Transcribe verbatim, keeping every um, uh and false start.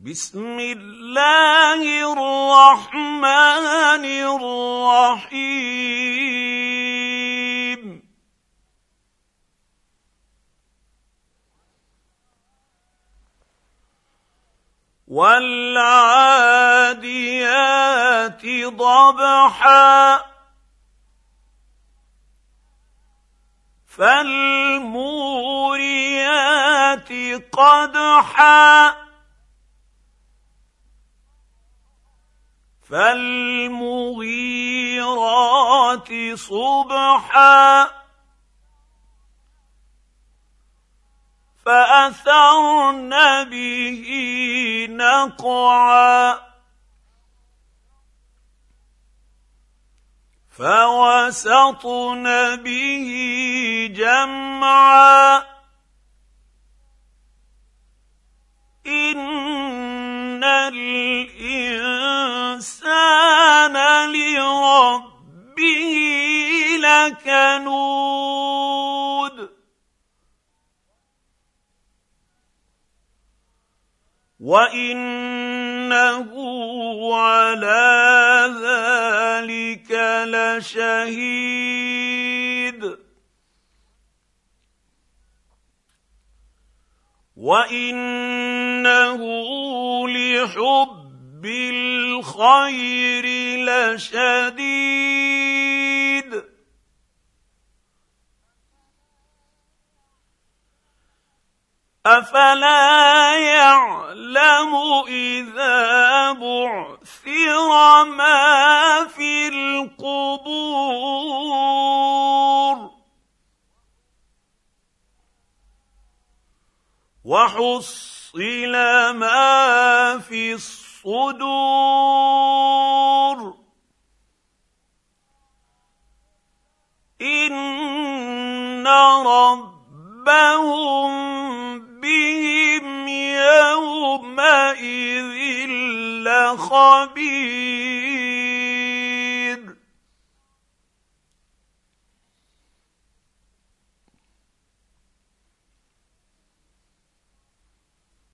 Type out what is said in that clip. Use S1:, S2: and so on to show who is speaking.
S1: بسم الله الرحمن الرحيم والعاديات ضبحا فالموريات قدحا فالمغيرات صبحا فأثرن به نقعا فوسطن به جمعا إن الإنسان لربه لكنود وإنه على ذلك لشهيد وإنه لحب الخير لشديد أفلا يعلم إذا بعثر ما في القبور وحصل ما في الصدور إن ربهم بهم يومئذ لخبير